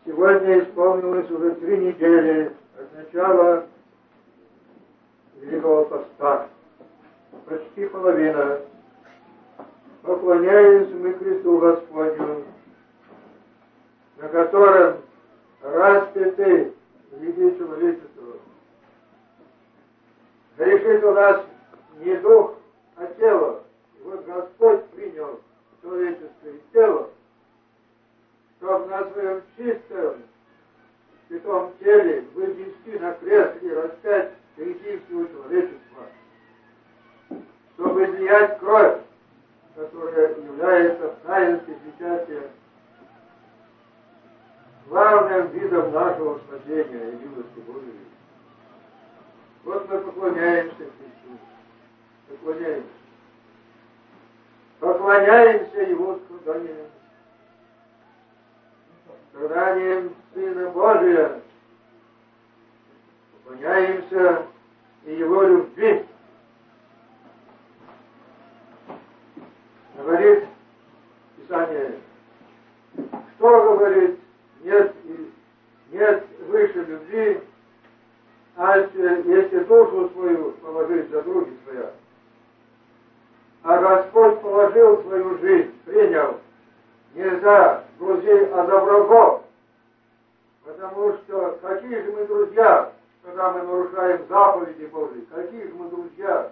Сегодня исполнилось уже 3 недели от начала Великого Поста. Почти половина. Поклоняемся мы Христу Господню, на котором распяты грехи человечества. Грешит у нас не дух, а тело. И вот Господь принял человеческое тело, чтобы на своем чистом, святом теле вынести на крест и распять грехи всего человечества, чтобы излиять кровь, которая является в таинстве причастия главным видом нашего спасения и милости Божией. Вот мы поклоняемся Христу, поклоняемся. Поклоняемся Его страданием Сына Божия. Поклоняемся и Его любви. Говорит Писание, что говорит, нет выше любви, а если душу свою положить за други своя. А Господь положил свою жизнь, принял не за друзей, а за врагов. Потому что какие же мы друзья, когда мы нарушаем заповеди Божьи? Какие же мы друзья?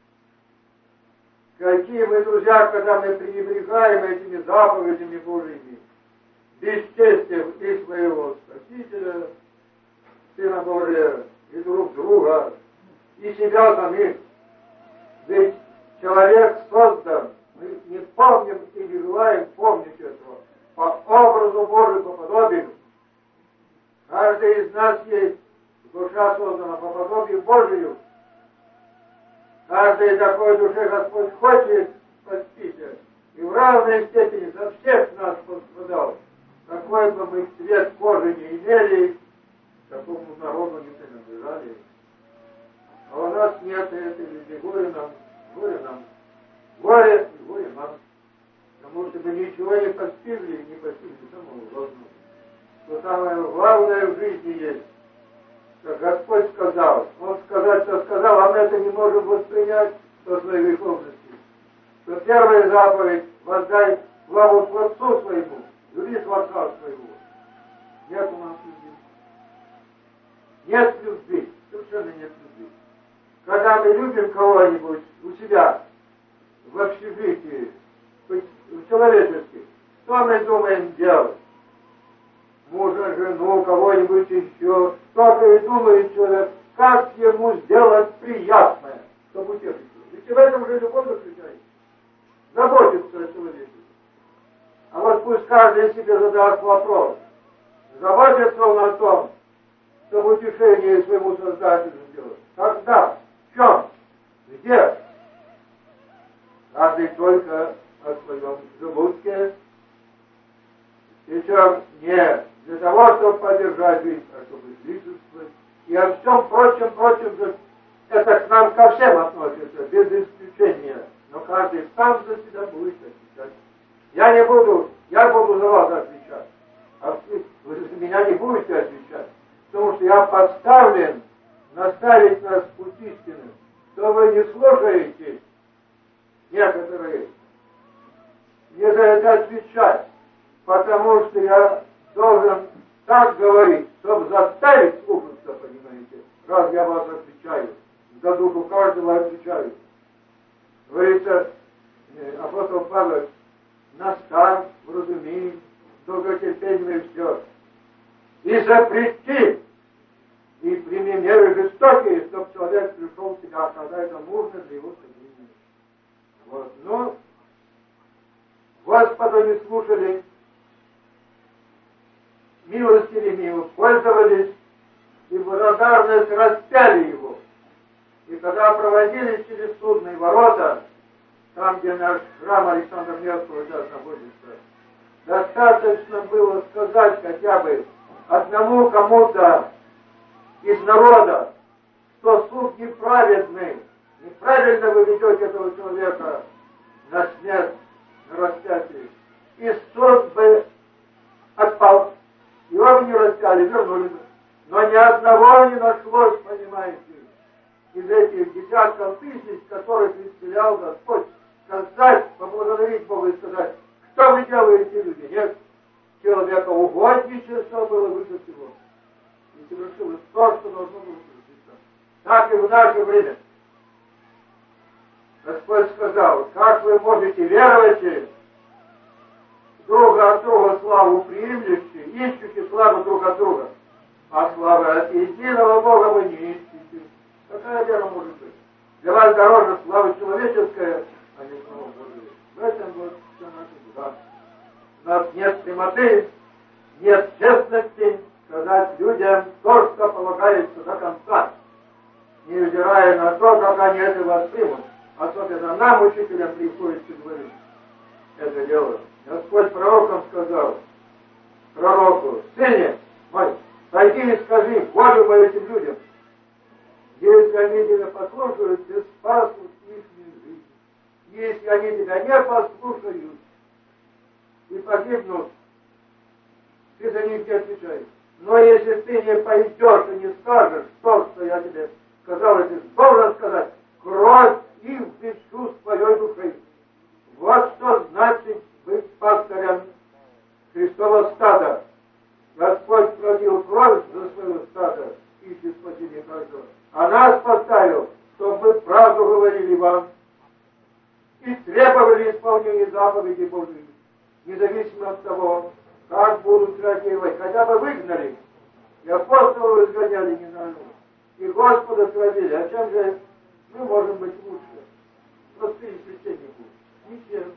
Какие мы друзья, когда мы пренебрегаем этими заповедями Божьими, бесчестием и своего Спасителя, Сына Божия, и друг друга, и себя самих. Ведь человек создан, мы не помним и не желаем помнить этого, по образу Божию, по подобию. Каждый из нас есть душа создана по подобию Божию. Каждой такой душе Господь хочет спастися, и в равной степени за всех нас пострадал. Какой бы мы цвет кожи не имели, такому народу не принадлежали. А у нас нет этой любви. Горе нам, горе нам, горе и горе нам. Потому что мы ничего не постигли самого главного. Что самое главное в жизни есть. Как Господь сказал, Он сказать, что сказал, а мы это не можем воспринять по своей греховности. Что первая заповедь — воздай славу Отцу своему, люби Творца своего. Нет у нас любви. Нет любви, совершенно нет любви. Когда мы любим кого-нибудь у себя, в общежитии, в человеческих, что мы думаем делать? Мужа, жену, кого-нибудь еще. Только и думает человек, как ему сделать приятное, чтобы утешить его. Ведь и в этом же любовь заключается. Заботиться о человеке. А вот пусть каждый себе задаст вопрос. Заботится он о том, чтобы утешение своему Создателю сделать. Когда? В чем? Где? Каждый только о своем желудке. Причем не для того, чтобы поддержать жизнь, а чтобы излишествовать. И о всем прочем же, это к нам ко всем относится, без исключения. Но каждый сам за себя будет отвечать. Я буду за вас отвечать. А вы за меня не будете отвечать. Потому что я поставлен наставить нас в путь истины. Что вы не слушаете, некоторые, не за это отвечать. Потому что я должен так говорить, чтобы заставить слушаться, понимаете, раз я вас отвечаю. За душу каждого отвечаю. Говорится, апостол Павел, наставь, вразуми, долготерпением и все. И запрети, и прими меры жестокие, чтобы человек пришел в себя, когда это нужно для его спасения. Вот, но Господа не слушали, милостивыми его пользовались, и благодарность распяли его. И когда проводили через судные ворота, там, где наш храм Александра Невского сейчас находится, достаточно было сказать хотя бы одному кому-то из народа, что суд неправедный, неправильно вы ведете этого человека на смерть, на распятие, и суд бы отпал. И он не взяли, вернули бы. Но ни одного не нашлось, понимаете, из этих десятков тысяч, которых исцелял Господь, сказать, поблагодарить Бога и сказать, что вы делаете, люди? Нет, человека угодничество было выше всего. И совершилось то, что должно было совершиться. Так и в наше время. Господь сказал, как вы можете веровать, друга от друга славу приимлющие, ищущие славу друг от друга, а славы от единого Бога вы не ищете. Какая вера может быть? Для вас дороже слава человеческая, а не слава Божия. В этом вот все наша беда. У нас нет прямоты, нет честности сказать людям то, что полагается до конца, невзирая на то, как они это воспримут. Особенно нам, учителям, приходится говорить это дело. Господь пророкам сказал, пророку, сыне мой, пойди и скажи волю мою этим людям. Если они тебя послушают, ты спасут их жизнь. Если они тебя не послушают и погибнут, ты за них не отвечаешь. Но если ты не пойдешь и не скажешь то, что я тебе сказал, и ты должен сказать, кровь их без чувств твоей души. Вот что значит быть пастырем Христова стада. Господь пролил кровь за свое стадо, ищет спасение каждого. А нас поставил, чтобы мы правду говорили вам и требовали исполнения заповедей Божьих, независимо от того, как будут реагировать. Хотя бы выгнали, и апостолов изгоняли, не знаю, и Господа творили. А чем же мы можем быть лучше? Простые священники. Ничем.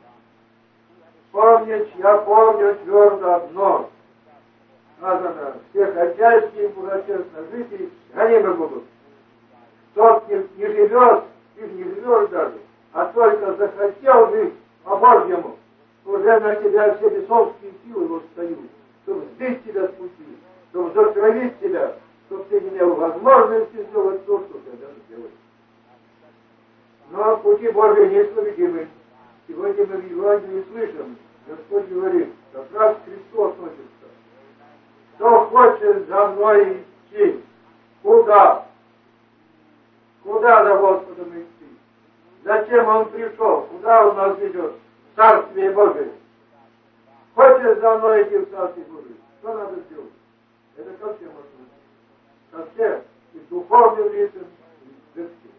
Я помню твердо одно. Сказано, все хотящие благочестно жить, гонимы будут. Тот не живет, ты не живешь даже, а только захотел жить по-божьему, уже на тебя все бесовские силы восстают, чтобы сбить тебя с пути, чтобы затравить тебя, чтобы ты не имел возможности сделать то, что ты даже делаешь. Но пути Божьи неисповедимы. Сегодня мы в Евангелии слышим, Господь говорит, как раз к Христу относится. Кто хочет за мной идти? Куда? Куда за Господом идти? Зачем Он пришел? Куда Он нас ведет? В Царствие Божие. Хочешь за мной идти в Царствие Божие? Что надо сделать? Это ко всем относится. Ко всем. И духовным лицам, и людским.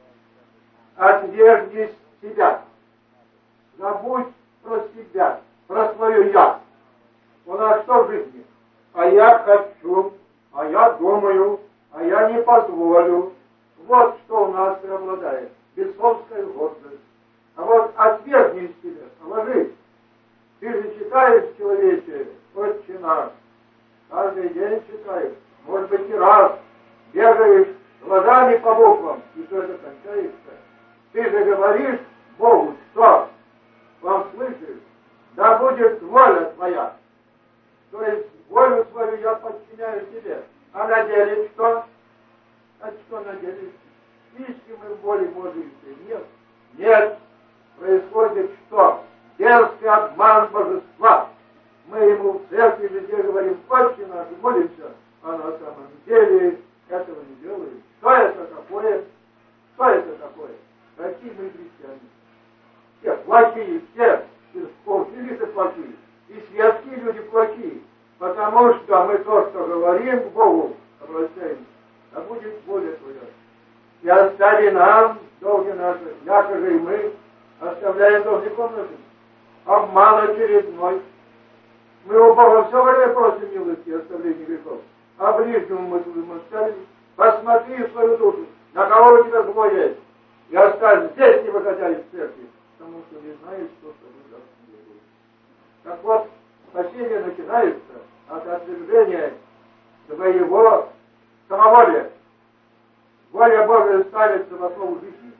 Отвергнись себя. Забудь про себя, про свое «я». У нас что в жизни? А я хочу, а я думаю, а я не позволю. Вот что у нас преобладает. Бесовская гордость. А вот отвергни себя, положи. Ты же читаешь, человече, «Отче наш». Каждый день читаешь, может быть, и раз. Бегаешь глазами по буквам, и все это кончаешься. Ты же говоришь Богу, что? Он слышишь? Да будет воля твоя. То есть волю свою я подчиняю тебе. А на деле что? А что на деле? Ищем мы воли Божией? Нет. Нет. Происходит что? Дерзкий обман божества. Мы ему в церкви везде говорим, «Отче наш», молимся, а на самом деле этого не делаем. Что это такое? Что это такое? Какие мы христиане? Все плохие, все исполнители плохие. И светские люди плохие. Потому что мы то, что говорим Богу, обращаемся, а будет воля твоя. И остави нам долги наши, якоже и мы оставляем должником нашим. Обман очередной. Мы у Бога все время просим милости и оставления грехов. А ближнему мы твоему оставили. Посмотри в свою душу, на кого у тебя зло есть. И оставь здесь, не выходя из церкви, потому что не знаешь, что с тобой завтра будет. Так вот, спасение начинается от отвержения своего самоволия. Воля Божия ставится в основу жизни.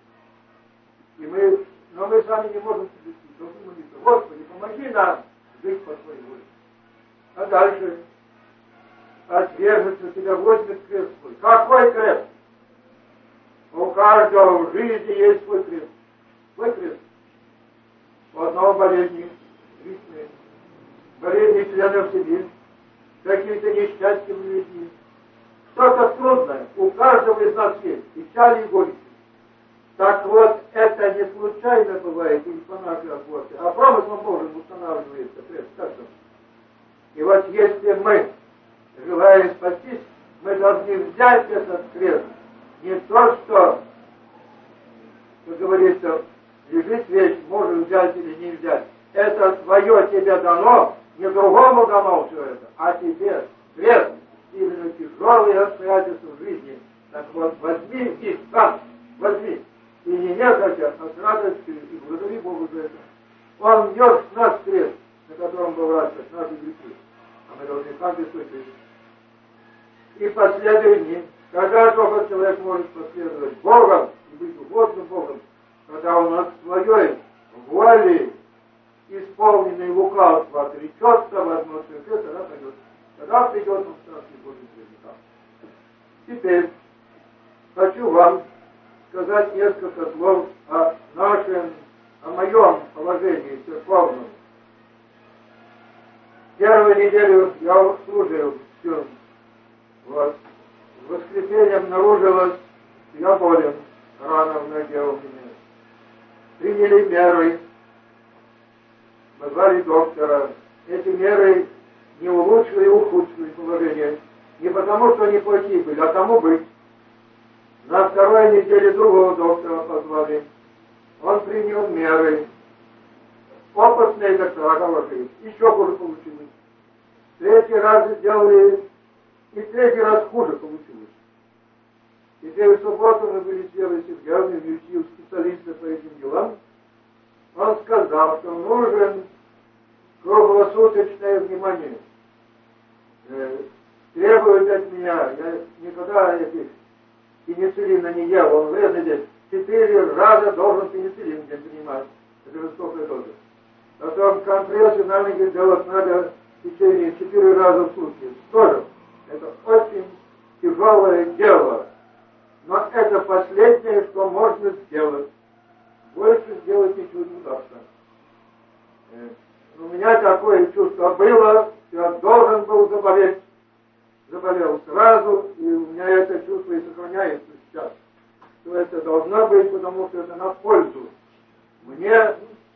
Но мы сами не можем соблюсти. Должны молиться: Господи, помоги нам жить по своей воле. А дальше отвержется, тебя возьмет крест свой. Какой крест? У каждого в жизни есть свой крест. Свой крест. У одного болезни, личные, болезни членов семьи, какими-то несчастьями людьми. Что-то трудное у каждого из нас есть, печали и горести. Так вот, это не случайно бывает или по нашей охоте, а промыслом Божьим устанавливается крест каждому. И вот если мы, желая спастись, мы должны взять этот крест, не то, что, как говорится, лежит вещь, можешь взять или не взять. Это твое тебе дано, не другому дано все это, а тебе крест, именно тяжелые обстоятельства в жизни. Так вот, возьми их сам, возьми. И не нехотя, а с радостью, и благодари Богу за это. Он нес наш крест, на котором был распят наши грехи. А мы должны каждый свой крест. И последуй ним. Когда только человек может последовать Богом и быть угодным Богом, когда он от своей воли, исполненной лукавства, отречется, возьмет свой крест, тогда пойдет. Тогда придет он в Царствие Божие прежде. Теперь хочу вам сказать несколько слов о моем положении церковном. Первую неделю я служил всю. Вот. В воскресенье обнаружилось, что я болен, рана в ноге у меня. Приняли меры, позвали доктора. Эти меры не улучшили и ухудшили положение. Не потому, что они плохие были, а тому быть. На второй неделе другого доктора позвали. Он принял меры. Опытные доктора говорили, еще хуже получилось. Третий раз сделали, и третий раз хуже получилось. Теперь в субботу мы были с Верой Сергеевной, у специалиста по этим делам. Он сказал, что нужен круглосуточное внимание. Требует от меня, я никогда этих пенициллина не ел, он вредный день. 4 раза должен пенициллин день принимать. Это высокая доза. Потом компрессы на ноги делать надо в течение 4 раза в сутки. Тоже. Это очень тяжелое дело. Но это последнее, что можно сделать. Больше сделать ничего не удастся. У меня такое чувство было, я должен был заболеть. Заболел сразу, и у меня это чувство и сохраняется сейчас. Что это должно быть, потому что это на пользу мне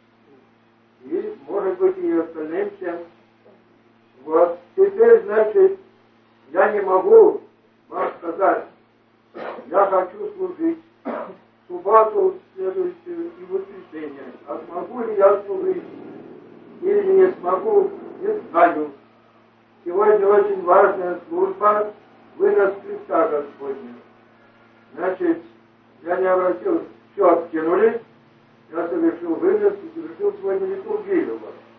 и, может быть, и остальным всем. Вот. Теперь, значит, я не могу вам сказать, я хочу служить в субботу следующую и воскресенье. А смогу ли я служить или не смогу, не знаю. Сегодня очень важная служба — вынос Христа Господня. Значит, я не обратил, все откинули, я совершил вынос и совершил сегодня литургию.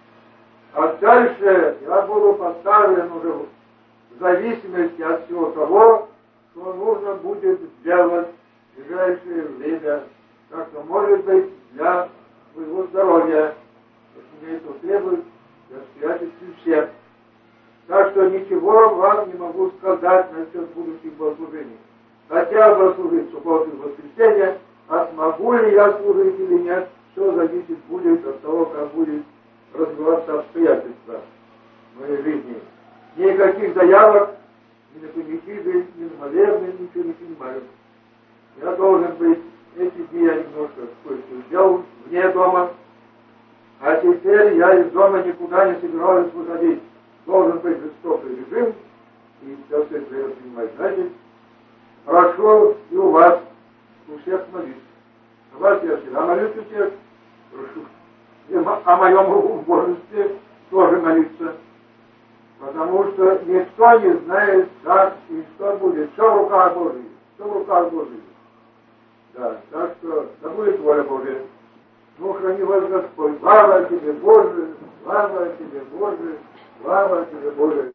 А дальше я буду поставлен уже в зависимости от всего того, что нужно будет сделать в ближайшее время, так что, может быть, для своего здоровья, если мне это требует, для обстоятельств всех. Так что ничего вам не могу сказать насчет будущих богослужений. Хотя бы служить в субботу и воскресенье, а смогу ли я служить или нет, все зависит будет от того, как будет развиваться обстоятельства в моей жизни. Никаких заявок ни на панихиды, ни на молебны, ничего не принимаю. Я должен быть, эти дни я немножко кое-что сделал вне дома, а теперь я из дома никуда не собираюсь выходить. Должен быть жестокий режим, и все это принимать. Значит, прошу и у вас, у всех молиться. У вас я всегда молюсь у всех, прошу. И о моем убожестве тоже молиться. Потому что никто не знает, как и что будет. Все в руках Божьих. Все в руках Божьих. Да, так что да будет воля Божия. Ну, храни вас Господь. Слава тебе, Боже, слава тебе, Боже, слава тебе, Боже.